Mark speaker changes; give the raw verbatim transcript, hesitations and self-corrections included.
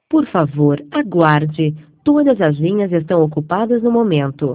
Speaker 1: Por favor, aguarde. Todas as linhas estão ocupadas no momento.